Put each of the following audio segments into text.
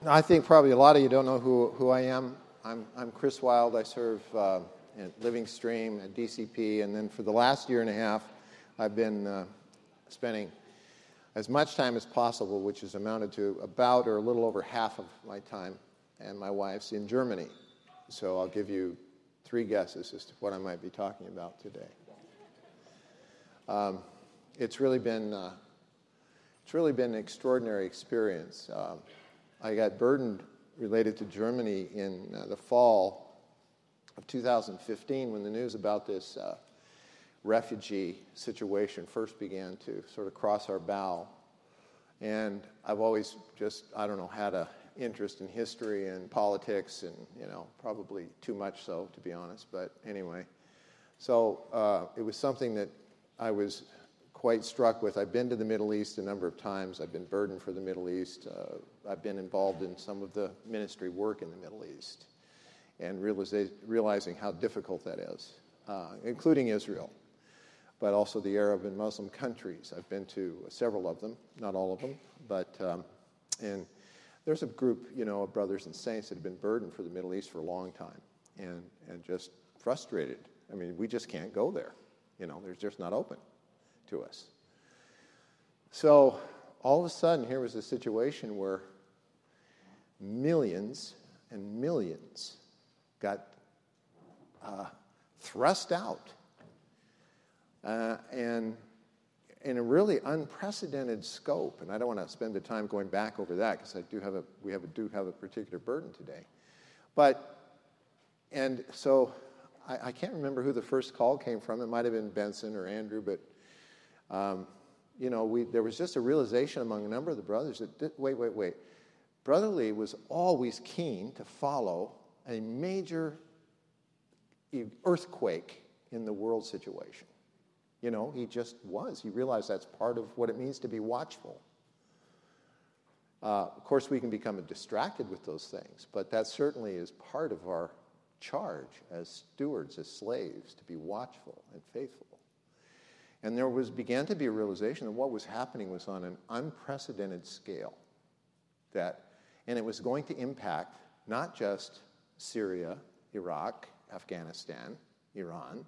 I think probably a lot of you don't know who I am. I'm Chris Wild. I serve at Living Stream at DCP, and then for the last year and a half, I've been spending as much time as possible, which has amounted to about or a little over half of my time and my wife's in Germany. So I'll give you 3 guesses as to what I might be talking about today. It's really been an extraordinary experience. I got burdened related to Germany in the fall of 2015 when the news about this refugee situation first began to sort of cross our bow. And I've always just, had an interest in history and politics and, probably too much so, to be honest. But anyway, so it was something that I was quite struck with. I've been to the Middle East a number of times. I've been burdened for the Middle East. I've been involved in some of the ministry work in the Middle East and realizing how difficult that is, including Israel, but also the Arab and Muslim countries. I've been to several of them, not all of them, but and there's a group, of brothers and saints that have been burdened for the Middle East for a long time and just frustrated. I mean, we just can't go there. They're just not open to us. So all of a sudden, here was a situation where millions and millions got thrust out, and in a really unprecedented scope. And I don't want to spend the time going back over that because we do have a particular burden today. And so I can't remember who the first call came from. It might have been Benson or Andrew, but there was just a realization among a number of the brothers that, wait. Brother Lee was always keen to follow a major earthquake in the world situation. He just was. He realized that's part of what it means to be watchful. Of course, we can become distracted with those things, but that certainly is part of our charge as stewards, as slaves, to be watchful and faithful. And there began to be a realization that what was happening was on an unprecedented scale, and it was going to impact not just Syria, Iraq, Afghanistan, Iran,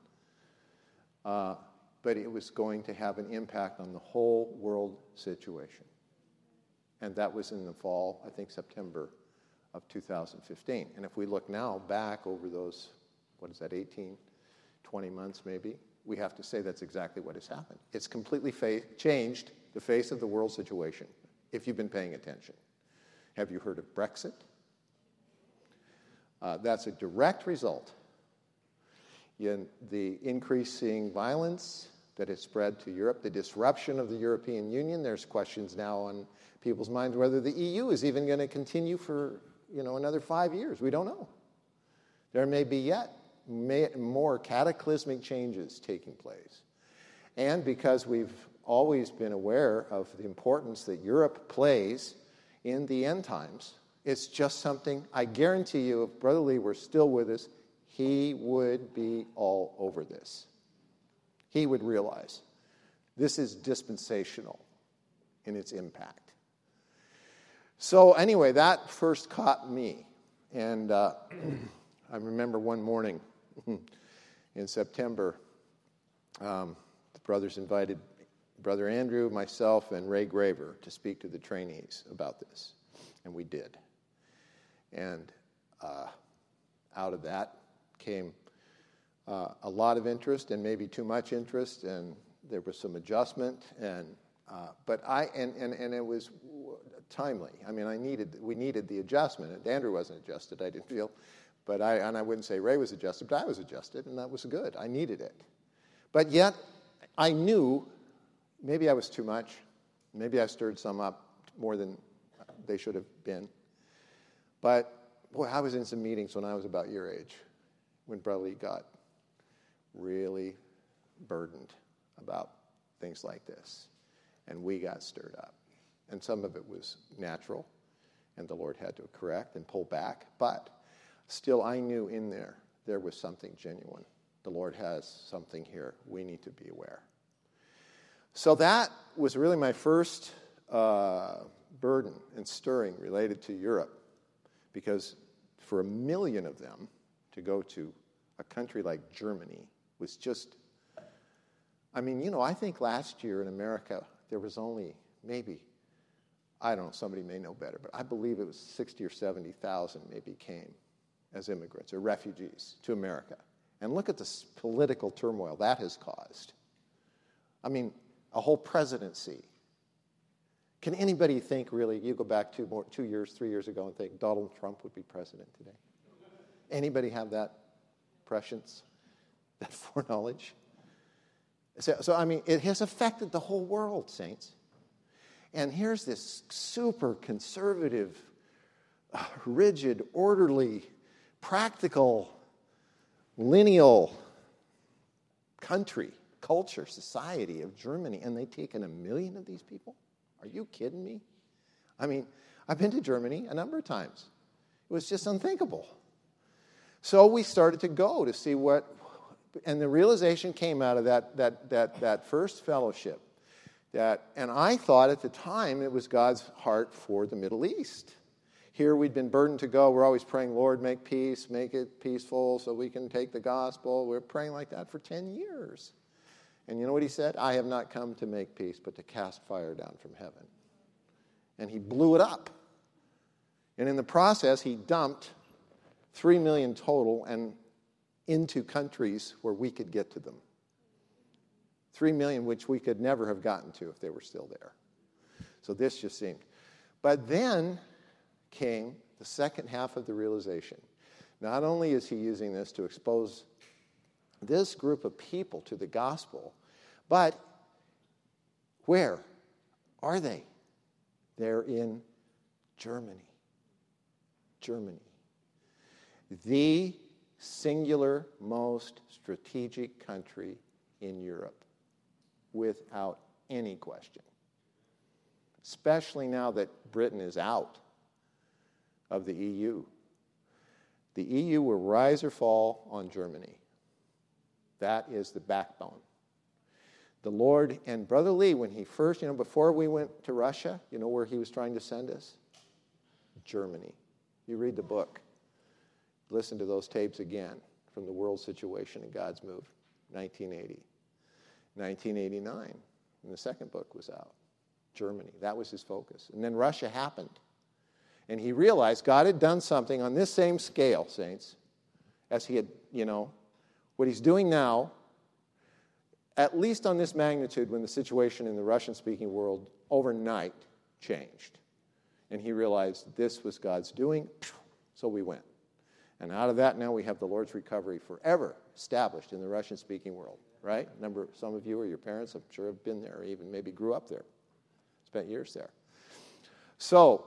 but it was going to have an impact on the whole world situation. And that was in the fall, I think September of 2015. And if we look now back over those, 18, 20 months maybe, we have to say that's exactly what has happened. It's completely changed the face of the world situation, if you've been paying attention. Have you heard of Brexit? That's a direct result in the increasing violence that has spread to Europe, the disruption of the European Union. There's questions now on people's minds whether the EU is even going to continue for another 5 years. We don't know. There may be yet more cataclysmic changes taking place. And because we've always been aware of the importance that Europe plays in the end times, it's just something, I guarantee you, if Brother Lee were still with us, he would be all over this. He would realize this is dispensational in its impact. So anyway, that first caught me. And I remember one morning in September, the brothers invited Brother Andrew, myself, and Ray Graver to speak to the trainees about this. And we did. And out of that came a lot of interest and maybe too much interest, and there was some adjustment. But it was timely. I mean, we needed the adjustment. And Andrew wasn't adjusted, I didn't feel. But I wouldn't say Ray was adjusted, but I was adjusted, and that was good. I needed it. But yet, I knew maybe I was too much. Maybe I stirred some up more than they should have been. But, boy, I was in some meetings when I was about your age, when Brother Lee got really burdened about things like this. And we got stirred up. And some of it was natural, and the Lord had to correct and pull back. But still, I knew in there was something genuine. The Lord has something here. We need to be aware. So that was really my first burden and stirring related to Europe. Because for 1 million of them to go to a country like Germany was just, I mean, I think last year in America there was only maybe, I don't know, somebody may know better, but I believe it was 60 or 70,000 maybe came as immigrants or refugees to America. And look at the political turmoil that has caused. I mean, a whole presidency. Can anybody think really, you go back 3 years ago and think Donald Trump would be president today? Anybody have that prescience, that foreknowledge? So I mean, it has affected the whole world, saints. And here's this super conservative, rigid, orderly, practical, lineal country, culture, society of Germany, and they've taken 1 million of these people? Are you kidding me? I mean, I've been to Germany a number of times. It was just unthinkable. So we started to go to see what, and the realization came out of that first fellowship. And I thought at the time it was God's heart for the Middle East. Here we'd been burdened to go. We're always praying, Lord, make peace, make it peaceful so we can take the gospel. We're praying like that for 10 years. And you know what he said? I have not come to make peace, but to cast fire down from heaven. And he blew it up. And in the process, he dumped 3 million total and into countries where we could get to them. 3 million, which we could never have gotten to if they were still there. So this just seemed. But then came the second half of the realization. Not only is he using this to expose this group of people to the gospel, but where are they? They're in Germany. Germany. The singular most strategic country in Europe, without any question. Especially now that Britain is out of the EU. The EU will rise or fall on Germany. That is the backbone. The Lord, and Brother Lee, when he first, before we went to Russia, where he was trying to send us? Germany. You read the book. Listen to those tapes again from The World Situation and God's Move, 1980. 1989, when the second book was out. Germany. That was his focus. And then Russia happened. And he realized God had done something on this same scale, saints, as he had, what he's doing now, at least on this magnitude, when the situation in the Russian-speaking world overnight changed. And he realized this was God's doing, so we went. And out of that, now we have the Lord's recovery forever established in the Russian-speaking world, right? Some of you or your parents, I'm sure, have been there, or even maybe grew up there, spent years there. So,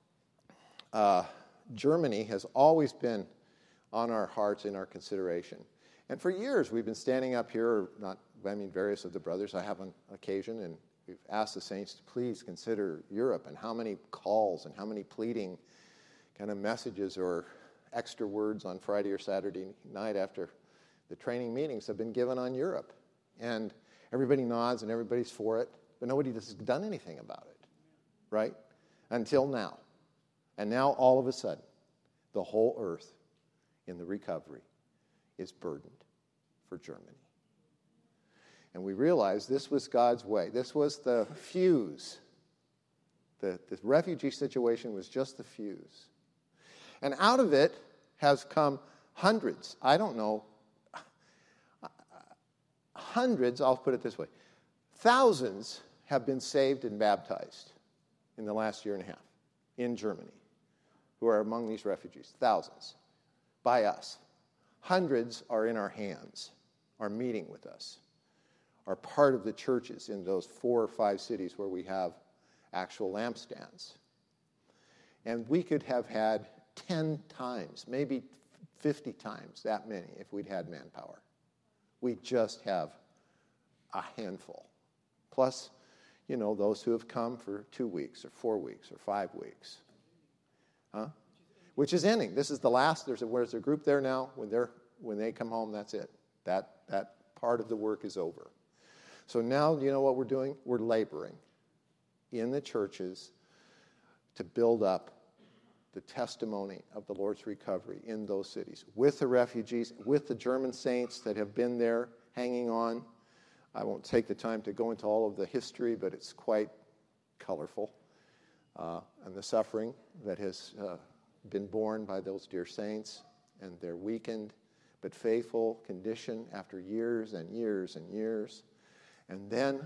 Germany has always been on our hearts in our consideration. And for years, we've been standing up here, various of the brothers, I have on occasion, and we've asked the saints to please consider Europe, and how many calls and how many pleading kind of messages or extra words on Friday or Saturday night after the training meetings have been given on Europe. And everybody nods and everybody's for it, but nobody has done anything about it, right? Until now. And now, all of a sudden, the whole earth in the recovery is burdened for Germany. And we realize this was God's way. This was the fuse. The refugee situation was just the fuse. And out of it has come hundreds, hundreds, I'll put it this way, thousands have been saved and baptized in the last year and a half in Germany, who are among these refugees, thousands, by us. Hundreds are in our hands, are meeting with us, are part of the churches in those 4 or 5 cities where we have actual lampstands. And we could have had 10 times, maybe 50 times that many if we'd had manpower. We just have a handful. Plus, those who have come for 2 weeks or 4 weeks or 5 weeks. Which is ending. This is the last. There's a group there now. When they come home, that's it. That part of the work is over. So now, you know what we're doing? We're laboring in the churches to build up the testimony of the Lord's recovery in those cities, with the refugees, with the German saints that have been there hanging on. I won't take the time to go into all of the history, but it's quite colorful, and the suffering that has been borne by those dear saints and their weakened but faithful condition after years and years and years. And then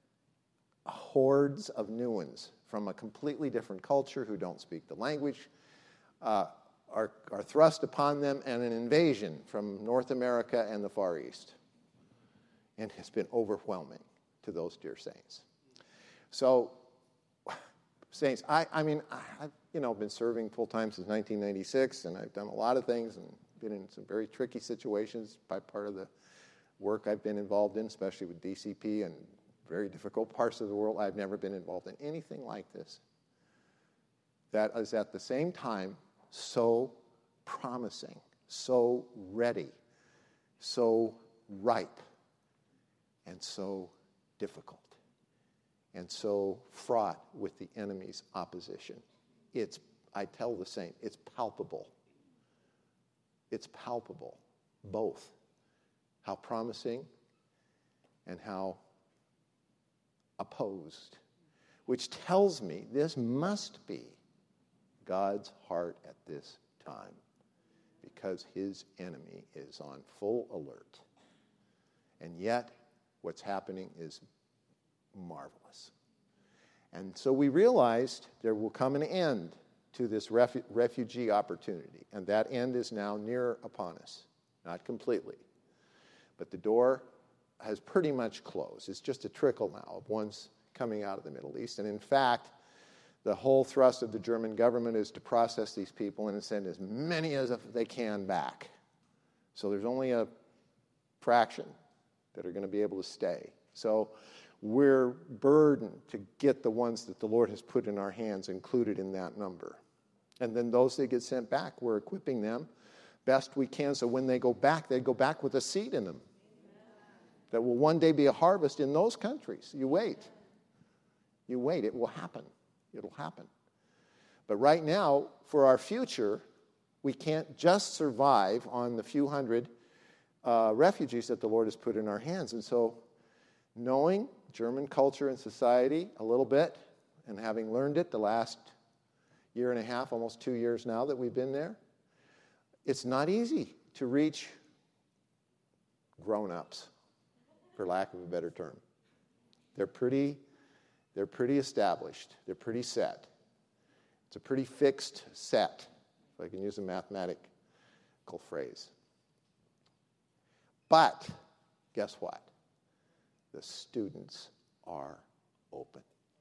hordes of new ones from a completely different culture who don't speak the language are thrust upon them, and an invasion from North America and the Far East. And it's been overwhelming to those dear saints. So, saints, I've been serving full-time since 1996, and I've done a lot of things and been in some very tricky situations by part of the work I've been involved in, especially with DCP and very difficult parts of the world. I've never been involved in anything like this that is at the same time so promising, so ready, so ripe, and so difficult, and so fraught with the enemy's opposition. I tell the saint, it's palpable. It's palpable, both how promising and how opposed, which tells me this must be God's heart at this time, because his enemy is on full alert. And yet, what's happening is marvelous. And so we realized there will come an end to this refugee opportunity, and that end is now near upon us. Not completely, but the door has pretty much closed. It's just a trickle now of ones coming out of the Middle East. And in fact, the whole thrust of the German government is to process these people and send as many as they can back. So there's only a fraction that are going to be able to stay. So we're burdened to get the ones that the Lord has put in our hands included in that number. And then those that get sent back, we're equipping them best we can, so when they go back with a seed in them. That will one day be a harvest in those countries. You wait. It will happen. It'll happen. But right now, for our future, we can't just survive on the few hundred refugees that the Lord has put in our hands. And so, knowing German culture and society a little bit, and having learned it the last year and a half, almost 2 years now that we've been there, it's not easy to reach grown-ups, for lack of a better term. They're pretty established. They're pretty set. It's a pretty fixed set, if I can use a mathematical phrase. But guess what? The students are open.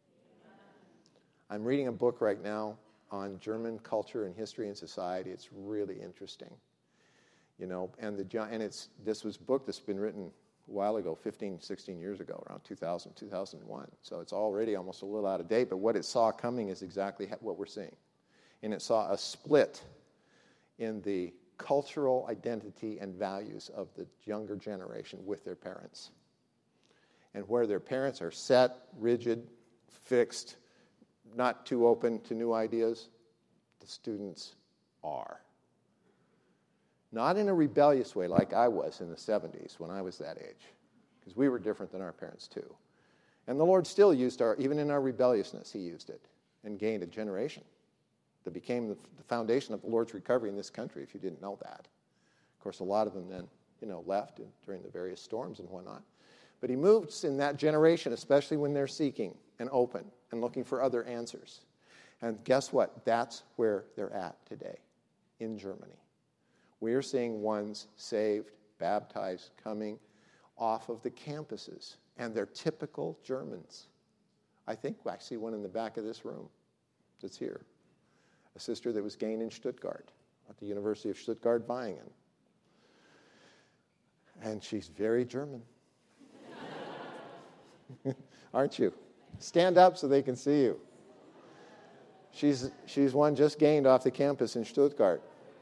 I'm reading a book right now on German culture and history and society. It's really interesting, and this was a book that's been written a while ago, 15, 16 years ago, around 2000, 2001. So it's already almost a little out of date, but what it saw coming is exactly what we're seeing. And it saw a split in the cultural identity and values of the younger generation with their parents. And where their parents are set, rigid, fixed, not too open to new ideas, the students are. Not in a rebellious way like I was in the 70s when I was that age, because we were different than our parents too. And the Lord still used even in our rebelliousness, he used it and gained a generation that became the foundation of the Lord's recovery in this country, if you didn't know that. Of course, a lot of them then, left during the various storms and whatnot. But he moves in that generation, especially when they're seeking and open and looking for other answers. And guess what? That's where they're at today, in Germany. We are seeing ones saved, baptized, coming off of the campuses. And they're typical Germans. I think I see one in the back of this room that's here. A sister that was gained in Stuttgart, at the University of Stuttgart-Vaihingen. And she's very German. Aren't you? Stand up so they can see you. She's one just gained off the campus in Stuttgart.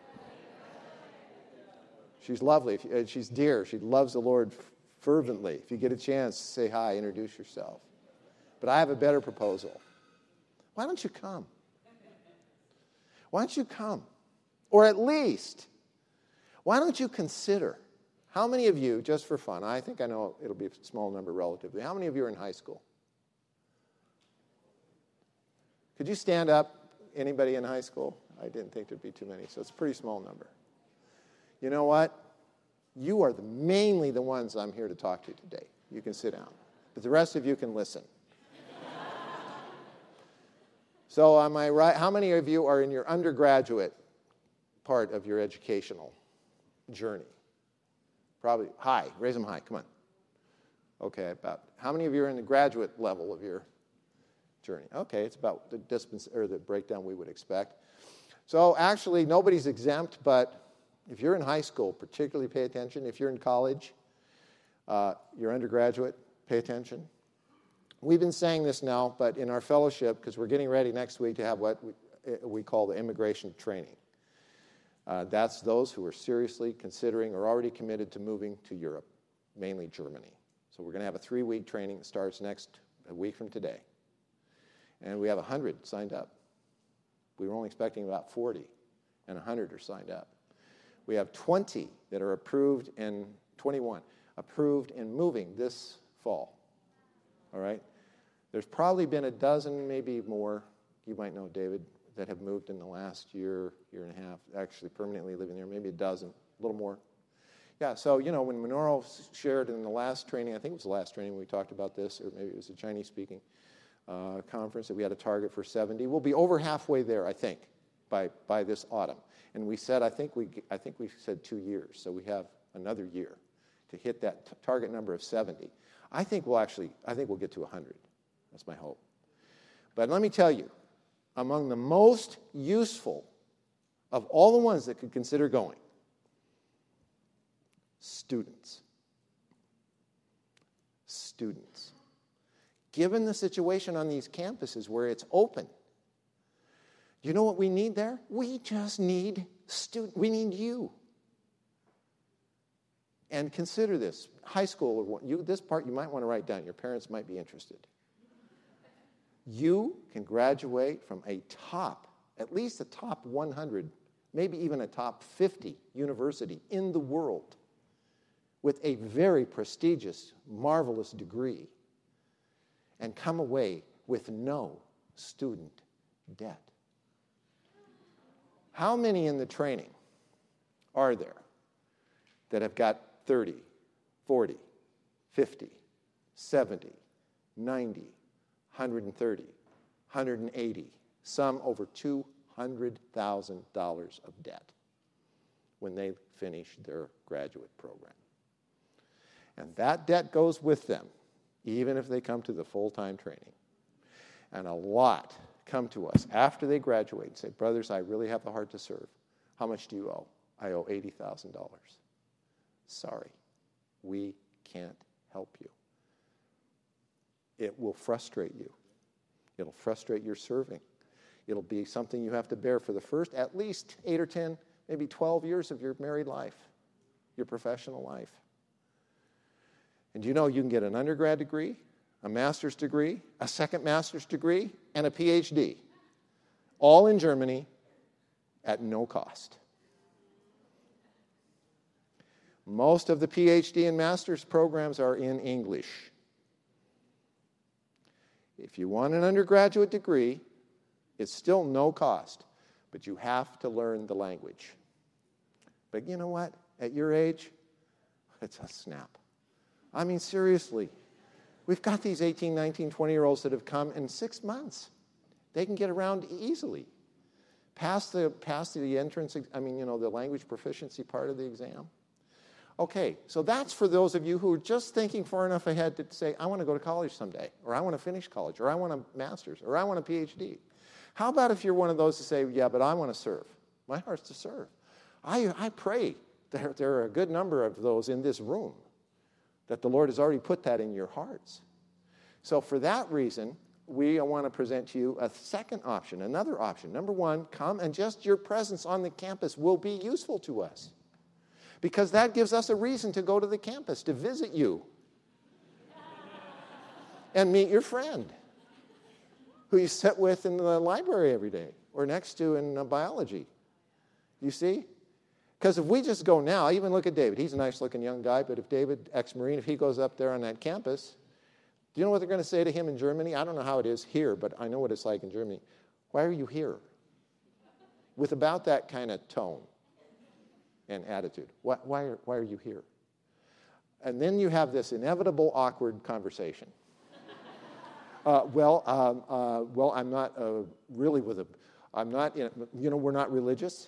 She's lovely. She's dear. She loves the Lord fervently. If you get a chance, say hi, introduce yourself. But I have a better proposal. Why don't you come? Why don't you come? Or at least, why don't you consider, how many of you, just for fun, I think I know it'll be a small number relatively, how many of you are in high school? Could you stand up? Anybody in high school? I didn't think there'd be too many, so it's a pretty small number. You know what? You are mainly the ones I'm here to talk to today. You can sit down. But the rest of you can listen. So am I right? How many of you are in your undergraduate part of your educational journey? Probably. High. Raise them high. Come on. Okay, about. How many of you are in the graduate level of your journey? Okay, it's about the distance or the breakdown we would expect. So actually, nobody's exempt, but if you're in high school, particularly pay attention. If you're in college, you're undergraduate, pay attention. We've been saying this now, but in our fellowship, because we're getting ready next week to have what we call the immigration training. That's those who are seriously considering or already committed to moving to Europe, mainly Germany. So we're going to have a 3-week training that starts a week from today. And we have 100 signed up. We were only expecting about 40, and 100 are signed up. We have 20 that are approved and 21 approved and moving this fall. All right? There's probably been a dozen, maybe more, you might know, David, that have moved in the last year and a half, actually permanently living there, maybe a dozen, a little more. Yeah, so, when Minoru shared in the last training, I think it was the last training we talked about this, or maybe it was a Chinese-speaking conference, that we had a target for 70. We'll be over halfway there, I think, by this autumn. And we said, I think we said 2 years, so we have another year to hit that target number of 70. I think we'll get to 100. That's my hope. But let me tell you, among the most useful of all the ones that could consider going, students. Students. Given the situation on these campuses where it's open, you know what we need there? We just need students. We need you. And consider this. High school, this part you might want to write down. Your parents might be interested. You can graduate from at least a top 100, maybe even a top 50 university in the world with a very prestigious, marvelous degree and come away with no student debt. How many in the training are there that have got 30, 40, 50, 70, 90, 130, 180, some over $200,000 of debt when they finish their graduate program? And that debt goes with them, even if they come to the full-time training. And a lot come to us after they graduate and say, brothers, I really have the heart to serve. How much do you owe? I owe $80,000. Sorry, we can't help you. It will frustrate you. It'll frustrate your serving. It'll be something you have to bear for the first at least 8 or 10, maybe 12 years of your married life, your professional life. And you can get an undergrad degree, a master's degree, a second master's degree, and a PhD, all in Germany at no cost. Most of the PhD and master's programs are in English. If you want an undergraduate degree, it's still no cost, but you have to learn the language. But you know what? At your age, it's a snap. I mean, seriously. We've got these 18, 19, 20-year-olds that have come in 6 months. They can get around easily. Pass the entrance, the language proficiency part of the exam. Okay, so that's for those of you who are just thinking far enough ahead to say, I want to go to college someday, or I want to finish college, or I want a master's, or I want a PhD. How about if you're one of those to say, yeah, but I want to serve. My heart's to serve. I pray that there are a good number of those in this room, that the Lord has already put that in your hearts. So for that reason, we want to present to you a second option, another option. Number one, come and just your presence on the campus will be useful to us, because that gives us a reason to go to the campus, to visit you and meet your friend who you sit with in the library every day. or next to in biology. You see? Because if we just go now, I even look at David. He's a nice-looking young guy, but if David, ex-Marine, if he goes up there on that campus, do you know what they're going to say to him in Germany? I don't know how it is here, but I know what it's like in Germany. Why are you here? With about that kind of tone and attitude. Why are you here? And then you have this inevitable awkward conversation. Well, I'm not really with a, I'm not, we're not religious.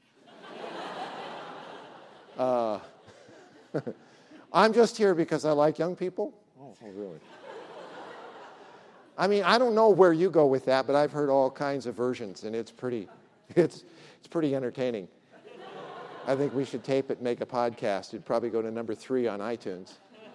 I'm just here because I like young people. Oh, really? I mean, I don't know where you go with that, but I've heard all kinds of versions, and it's pretty entertaining. I think we should tape it and make a podcast. It'd probably go to number 3 on iTunes.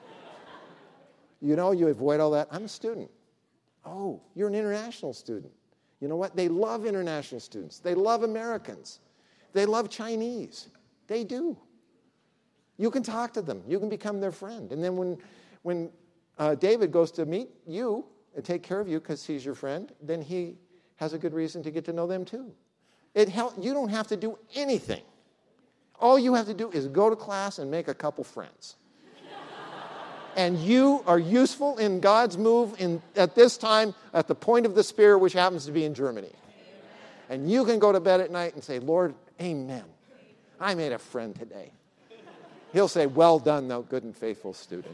You avoid all that. I'm a student. Oh, you're an international student. You know what? They love international students. They love Americans. They love Chinese. They do. You can talk to them. You can become their friend. And then when David goes to meet you and take care of you because he's your friend, then he has a good reason to get to know them too. You don't have to do anything. All you have to do is go to class and make a couple friends. And you are useful in God's move at this time at the point of the spear, which happens to be in Germany. And you can go to bed at night and say, Lord, amen. I made a friend today. He'll say, well done, thou good and faithful student.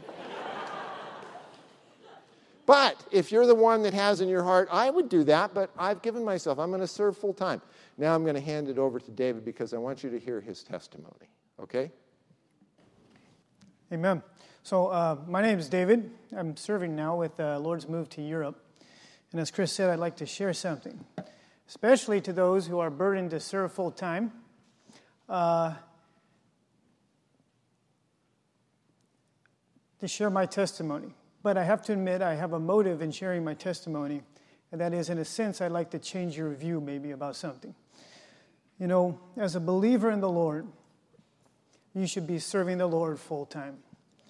But if you're the one that has in your heart, I would do that, but I've given myself. I'm going to serve full time. Now I'm going to hand it over to David because I want you to hear his testimony. Okay? Amen. So my name is David. I'm serving now with Lord's Move to Europe. And as Chris said, I'd like to share something, especially to those who are burdened to serve full time. To share my testimony. But I have to admit, I have a motive in sharing my testimony, and that is, in a sense, I'd like to change your view maybe about something. As a believer in the Lord, you should be serving the Lord full time.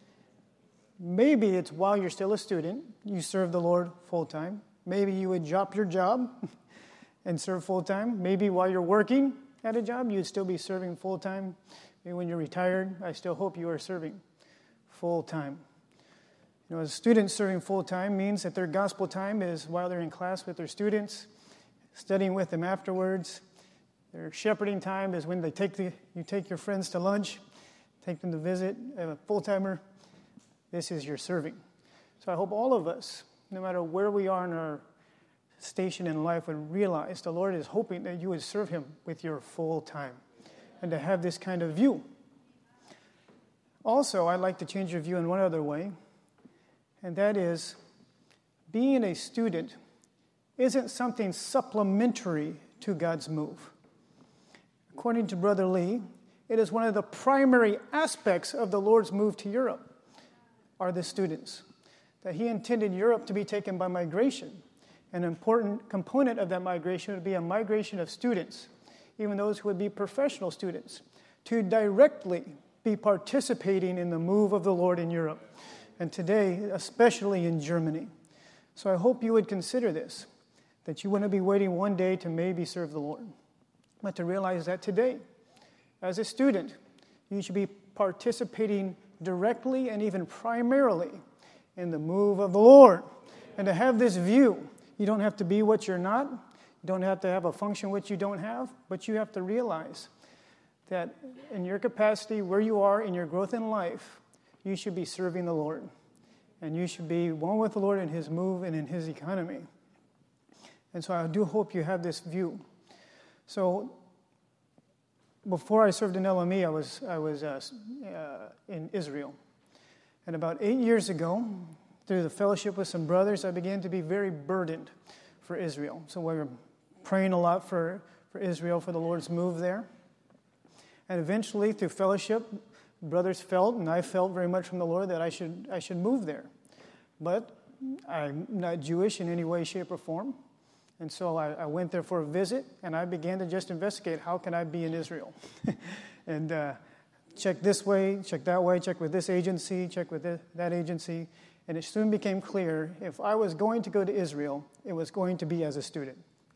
Maybe it's while you're still a student, you serve the Lord full time. Maybe you would drop your job and serve full time. Maybe while you're working at a job, you'd still be serving full time. Maybe when you're retired, I still hope you are serving full time. As students serving full time means that their gospel time is while they're in class with their students, studying with them afterwards. Their shepherding time is when you take your friends to lunch, take them to visit. A full-timer, this is your serving. So I hope all of us, no matter where we are in our station in life, would realize the Lord is hoping that you would serve Him with your full time and to have this kind of view. Also, I'd like to change your view in one other way, and that is being a student isn't something supplementary to God's move. According to Brother Lee, it is one of the primary aspects of the Lord's move to Europe are the students. That He intended Europe to be taken by migration. An important component of that migration would be a migration of students, even those who would be professional students, to directly be participating in the move of the Lord in Europe, and today, especially in Germany. So I hope you would consider this, that you wouldn't be waiting one day to maybe serve the Lord, but to realize that today, as a student, you should be participating directly and even primarily in the move of the Lord. And to have this view, you don't have to be what you're not, you don't have to have a function which you don't have, but you have to realize that in your capacity, where you are in your growth in life, you should be serving the Lord. And you should be one with the Lord in His move and in His economy. And so I do hope you have this view. So before I served in LME, I was in Israel. And about 8 years ago, through the fellowship with some brothers, I began to be very burdened for Israel. So we were praying a lot for Israel, for the Lord's move there. And eventually, through fellowship, brothers felt, and I felt very much from the Lord, that I should move there. But I'm not Jewish in any way, shape, or form. And so I went there for a visit, and I began to just investigate, how can I be in Israel? And check this way, check that way, check with this agency, check with that agency. And it soon became clear, if I was going to go to Israel, it was going to be as a student.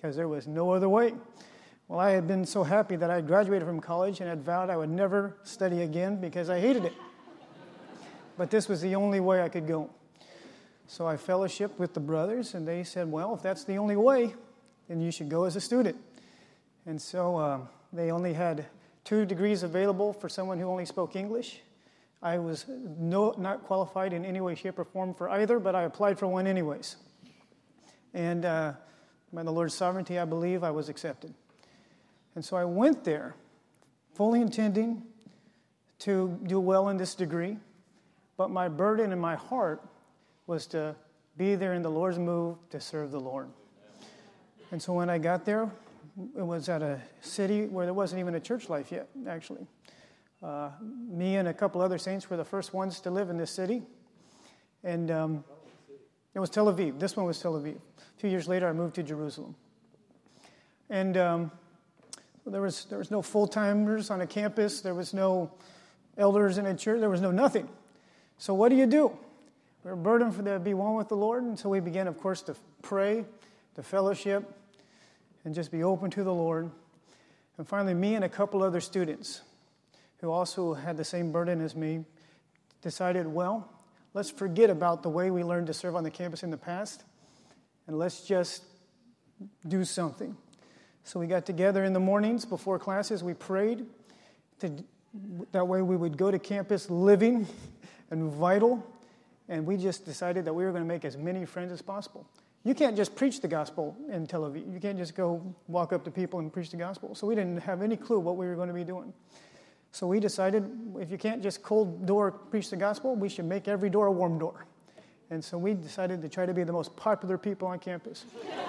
because there was no other way. Well, I had been so happy that I had graduated from college and had vowed I would never study again because I hated it. But this was the only way I could go. So I fellowshiped with the brothers, and they said, well, if that's the only way, then you should go as a student. And so they only had 2 degrees available for someone who only spoke English. I was not qualified in any way, shape, or form for either, but I applied for one anyways. And by the Lord's sovereignty, I believe I was accepted. And so I went there, fully intending to do well in this degree, but my burden in my heart was to be there in the Lord's move to serve the Lord. And so when I got there, it was at a city where there wasn't even a church life yet, actually. Me and a couple other saints were the first ones to live in this city. And it was Tel Aviv. This one was Tel Aviv. A few years later, I moved to Jerusalem. And there was no full-timers on a campus. There was no elders in a church. There was no nothing. So what do? We were burdened to be one with the Lord. And so we began, of course, to pray, to fellowship, and just be open to the Lord. And finally, me and a couple other students who also had the same burden as me decided, well, let's forget about the way we learned to serve on the campus in the past, and let's just do something. So we got together in the mornings before classes. We prayed. That way we would go to campus living and vital, and we just decided that we were going to make as many friends as possible. You can't just preach the gospel in Tel Aviv. You can't just go walk up to people and preach the gospel. So we didn't have any clue what we were going to be doing. So we decided, if you can't just cold door preach the gospel, we should make every door a warm door. And so we decided to try to be the most popular people on campus.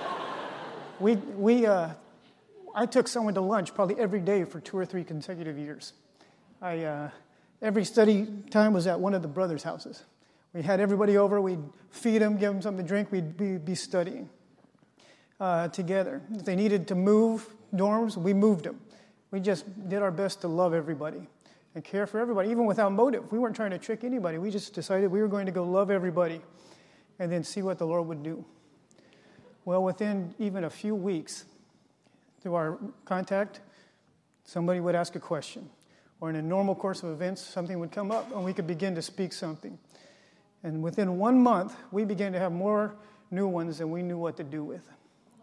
I took someone to lunch probably every day for 2 or 3 consecutive years. Every study time was at one of the brothers' houses. We had everybody over. We'd feed them, give them something to drink. We'd be studying together. If they needed to move dorms, we moved them. We just did our best to love everybody and care for everybody, even without motive. We weren't trying to trick anybody. We just decided we were going to go love everybody and then see what the Lord would do. Well, within even a few weeks, through our contact, somebody would ask a question. Or in a normal course of events, something would come up and we could begin to speak something. And within 1 month, we began to have more new ones than we knew what to do with.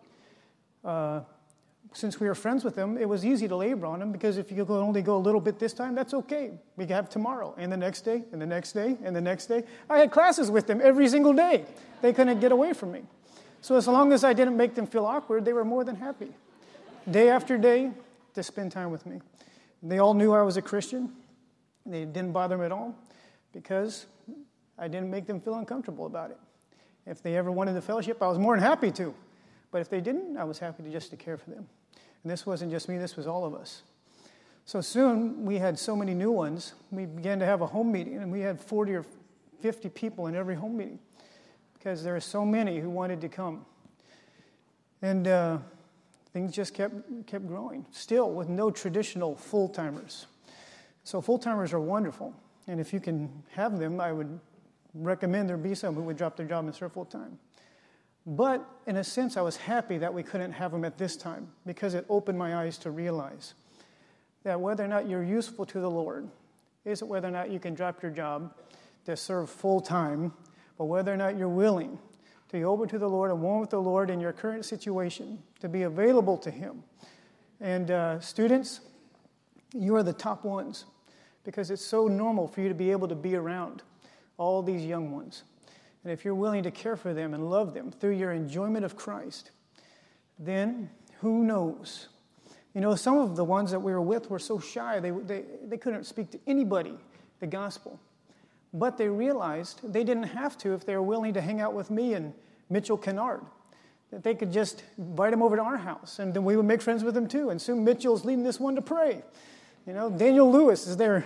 Since we were friends with them, it was easy to labor on them because if you could only go a little bit this time, that's okay. We could have tomorrow and the next day and the next day and the next day. I had classes with them every single day. They couldn't get away from me. So as long as I didn't make them feel awkward, they were more than happy. Day after day, to spend time with me. They all knew I was a Christian. They didn't bother them at all because I didn't make them feel uncomfortable about it. If they ever wanted the fellowship, I was more than happy to. But if they didn't, I was happy to care for them. And this wasn't just me, this was all of us. So soon, we had so many new ones, we began to have a home meeting, and we had 40 or 50 people in every home meeting because there were so many who wanted to come. And things just kept growing, still with no traditional full-timers. So full-timers are wonderful, and if you can have them, I would recommend there be some who would drop their job and serve full-time. But in a sense, I was happy that we couldn't have them at this time because it opened my eyes to realize that whether or not you're useful to the Lord isn't whether or not you can drop your job to serve full-time, but whether or not you're willing to be open to the Lord and one with the Lord in your current situation, to be available to Him. And students, you are the top ones because it's so normal for you to be able to be around all these young ones. And if you're willing to care for them and love them through your enjoyment of Christ, then who knows? You know, some of the ones that we were with were so shy, they couldn't speak to anybody the gospel. But they realized they didn't have to if they were willing to hang out with me and Mitchell Kennard. That they could just invite them over to our house, and then we would make friends with them too. And soon Mitchell's leading this one to pray. You know, Daniel Lewis is there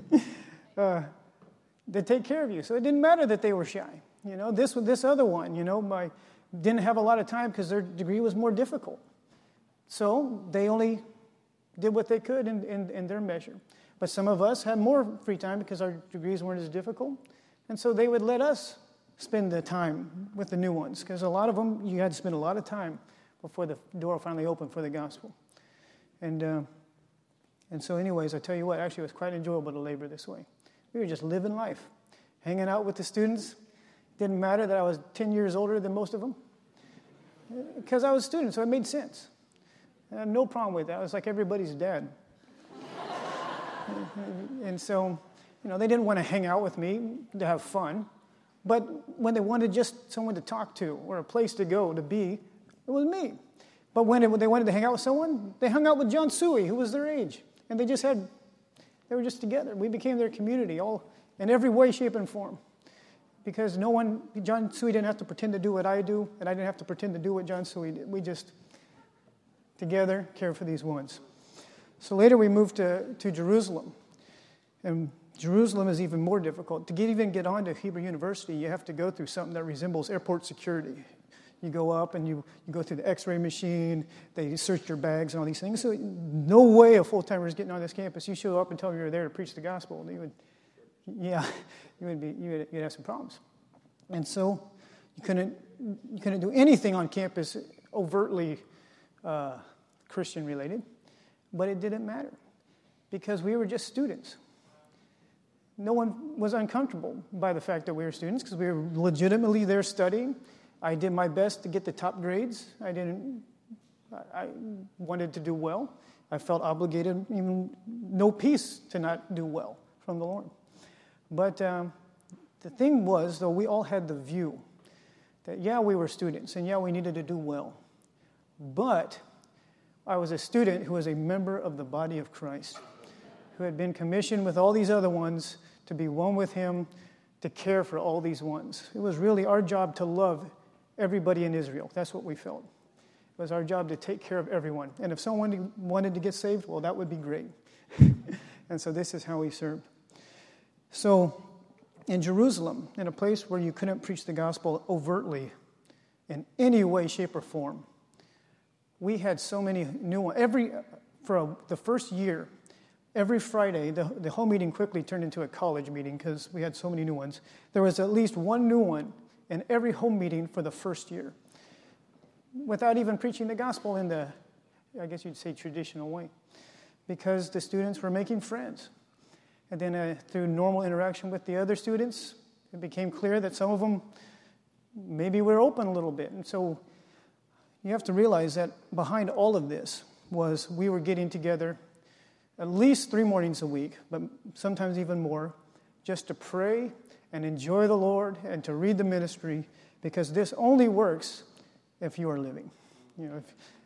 to take care of you. So it didn't matter that they were shy. You know, this other one, didn't have a lot of time because their degree was more difficult. So they only did what they could in their measure. But some of us had more free time because our degrees weren't as difficult. And so they would let us spend the time with the new ones because a lot of them, you had to spend a lot of time before the door finally opened for the gospel. And so anyways, I tell you what, actually it was quite enjoyable to labor this way. We were just living life, hanging out with the students. Didn't matter that I was 10 years older than most of them, because I was a student, so it made sense. I had no problem with that. I was like everybody's dad. And so, they didn't want to hang out with me to have fun, but when they wanted just someone to talk to or a place to go, to be, it was me. But when they wanted to hang out with someone, they hung out with John Suey, who was their age. And they were just together. We became their community, all in every way, shape, and form. Because John Suey didn't have to pretend to do what I do, and I didn't have to pretend to do what John Suey did. We just, together, cared for these ones. So later we moved to Jerusalem. And Jerusalem is even more difficult. To even get on to Hebrew University, you have to go through something that resembles airport security. You go up and you go through the x-ray machine, they search your bags and all these things. So no way a full-timer is getting on this campus. You show up and tell them you're there to preach the gospel, you'd have some problems. And so you couldn't do anything on campus overtly Christian related, but it didn't matter because we were just students. No one was uncomfortable by the fact that we were students because we were legitimately there studying. I did my best to get the top grades. I wanted to do well. I felt obligated, even no peace to not do well from the Lord. But the thing was, though, we all had the view that, we were students, and we needed to do well. But I was a student who was a member of the body of Christ, who had been commissioned with all these other ones to be one with him, to care for all these ones. It was really our job to love everybody in Israel. That's what we felt. It was our job to take care of everyone. And if someone wanted to get saved, well, that would be great. And so this is how we served. So in Jerusalem, in a place where you couldn't preach the gospel overtly in any way, shape, or form, we had so many new ones. The first year, every Friday, the whole meeting quickly turned into a college meeting because we had so many new ones. There was at least one new one in every home meeting for the first year, without even preaching the gospel in the, I guess you'd say, traditional way, because the students were making friends. And then through normal interaction with the other students, it became clear that some of them maybe were open a little bit. And so you have to realize that behind all of this was we were getting together at least 3 mornings a week, but sometimes even more, just to pray and enjoy the Lord and to read the ministry, because this only works if you are living. It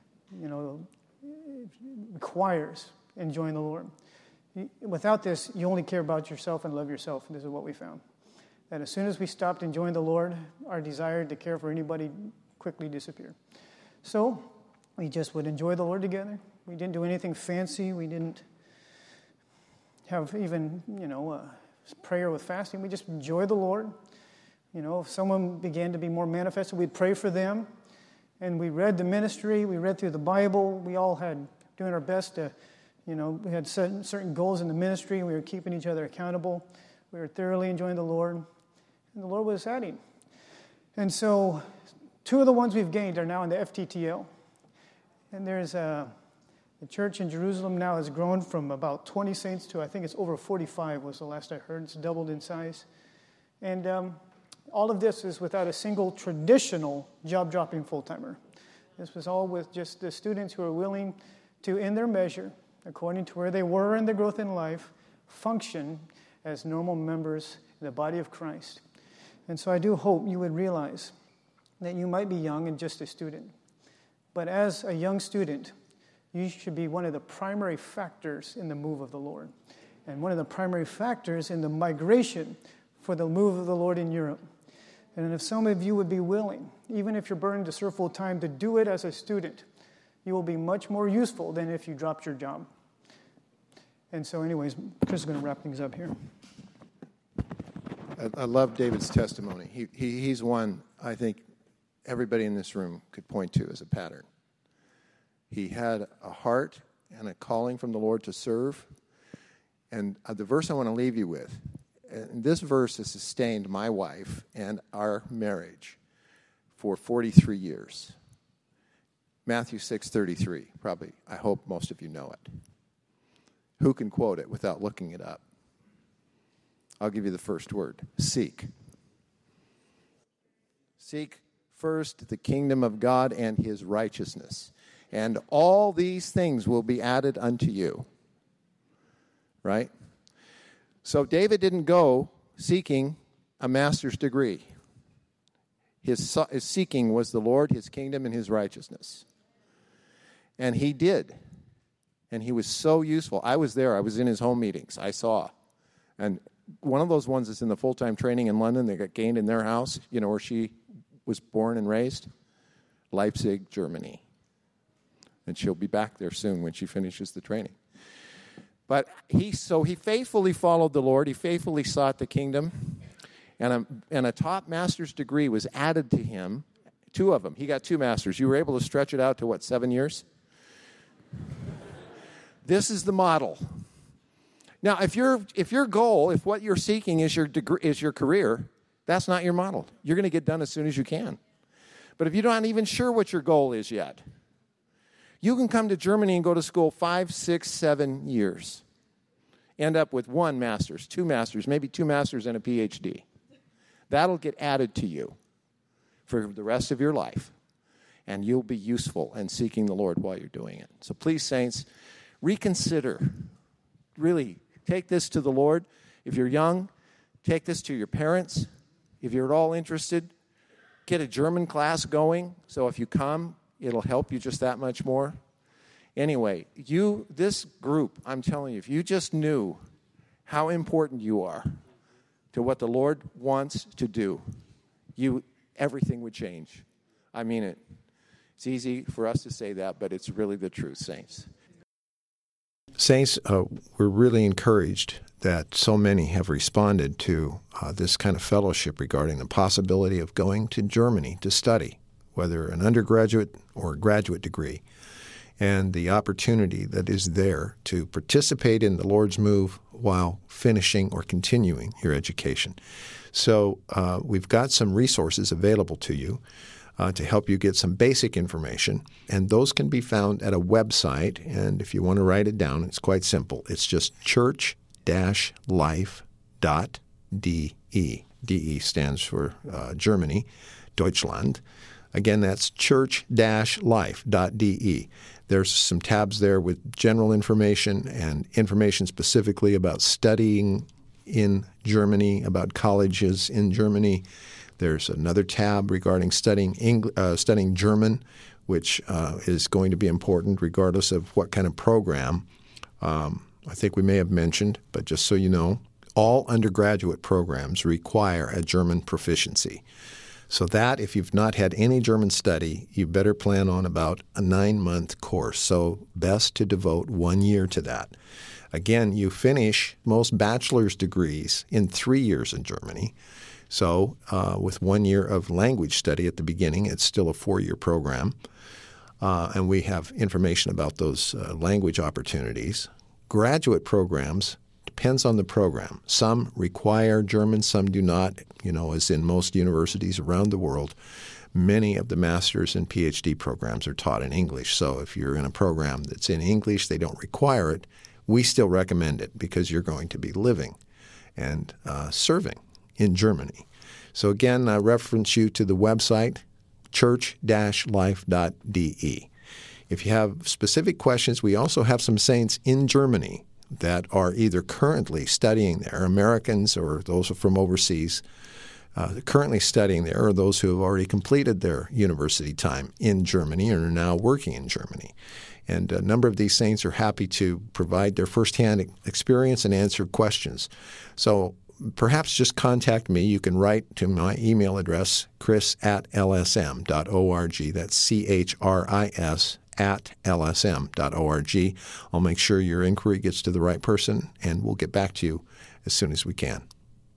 requires enjoying the Lord. Without this, you only care about yourself and love yourself. This is what we found. That as soon as we stopped enjoying the Lord, our desire to care for anybody quickly disappeared. So we just would enjoy the Lord together. We didn't do anything fancy. We didn't have even, prayer with fasting. We just enjoyed the Lord. If someone began to be more manifested, we'd pray for them. And we read the ministry. We read through the Bible. We all had doing our best to, we had certain goals in the ministry. And we were keeping each other accountable. We were thoroughly enjoying the Lord. And the Lord was adding. And so 2 of the ones we've gained are now in the FTTL. And there's the church in Jerusalem now has grown from about 20 saints to I think it's over 45 was the last I heard. It's doubled in size. And all of this is without a single traditional job-dropping full-timer. This was all with just the students who are willing to, in their measure, according to where they were in their growth in life, function as normal members in the body of Christ. And so I do hope you would realize that you might be young and just a student. But as a young student, you should be one of the primary factors in the move of the Lord. And one of the primary factors in the migration for the move of the Lord in Europe. And if some of you would be willing, even if you're burdened to serve full time, to do it as a student, you will be much more useful than if you dropped your job. And so anyways, Chris is going to wrap things up here. I love David's testimony. He's one I think everybody in this room could point to as a pattern. He had a heart and a calling from the Lord to serve. And the verse I want to leave you with, and this verse has sustained my wife and our marriage for 43 years. Matthew 6:33. Probably, I hope most of you know it. Who can quote it without looking it up? I'll give you the first word. Seek. Seek first the kingdom of God and his righteousness, and all these things will be added unto you. Right? So David didn't go seeking a master's degree. His seeking was the Lord, his kingdom, and his righteousness. And he did. And he was so useful. I was there. I was in his home meetings. I saw. And one of those ones is in the full-time training in London. They got gained in their house, where she was born and raised. Leipzig, Germany. And she'll be back there soon when she finishes the training. But he faithfully followed the Lord. He faithfully sought the kingdom. And a top master's degree was added to him. 2 of them. He got 2 masters. You were able to stretch it out to, 7 years? This is the model. Now, if your goal, if what you're seeking is your degree, is your career, that's not your model. You're going to get done as soon as you can. But if you're not even sure what your goal is yet, you can come to Germany and go to school 5, 6, 7 years. End up with 1 master's, 2 masters, maybe 2 masters and a PhD. That'll get added to you for the rest of your life. And you'll be useful in seeking the Lord while you're doing it. So please, saints, reconsider. Really, take this to the Lord. If you're young, take this to your parents. If you're at all interested, get a German class going. So if you come, it'll help you just that much more. Anyway, this group, I'm telling you, if you just knew how important you are to what the Lord wants to do, everything would change. I mean it. It's easy for us to say that, but it's really the truth, saints. Saints, we're really encouraged that so many have responded to this kind of fellowship regarding the possibility of going to Germany to study, whether an undergraduate or a graduate degree, and the opportunity that is there to participate in the Lord's move while finishing or continuing your education. So we've got some resources available to you to help you get some basic information, and those can be found at a website. And if you want to write it down, it's quite simple. It's just church-life.de. DE stands for Germany, Deutschland. Again, that's church-life.de. There's some tabs there with general information and information specifically about studying in Germany, about colleges in Germany. There's another tab regarding studying German, which is going to be important regardless of what kind of program. I think we may have mentioned, but just so you know, all undergraduate programs require a German proficiency. So that, if you've not had any German study, you better plan on about a 9-month course. So best to devote 1 year to that. Again, you finish most bachelor's degrees in 3 years in Germany. So with 1 year of language study at the beginning, it's still a 4-year program. And we have information about those language opportunities. Graduate programs, depends on the program. Some require German, some do not, as in most universities around the world. Many of the master's and PhD programs are taught in English. So if you're in a program that's in English, they don't require it. We still recommend it because you're going to be living and serving in Germany. So again, I reference you to the website, church-life.de. If you have specific questions, we also have some saints in Germany that are either currently studying there, Americans or those from overseas, currently studying there, or those who have already completed their university time in Germany and are now working in Germany. And a number of these saints are happy to provide their firsthand experience and answer questions. So perhaps just contact me. You can write to my email address, chris@lsm.org. That's chris@lsm.org. I'll make sure your inquiry gets to the right person, and we'll get back to you as soon as we can.